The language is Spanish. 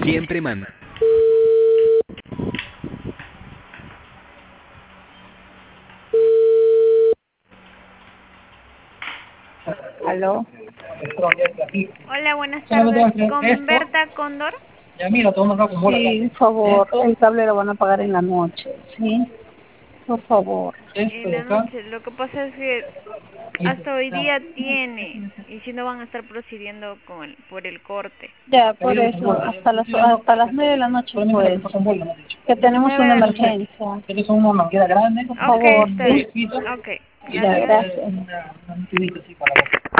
Siempre manda. ¿Aló? Hola, buenas tardes. ¿Con Berta Cóndor? Sí, por favor, el cable lo van a pagar en la noche, ¿sí? Por favor. En la noche. Lo que pasa es que hasta hoy día tiene, y si no van a estar procediendo por el corte. Ya, por eso, hasta las 9 de la noche, pues, que tenemos 9 una de la noche. emergencia. Por Ok, favor, está bien. ¿sí? Ok, Ya, gracias. gracias.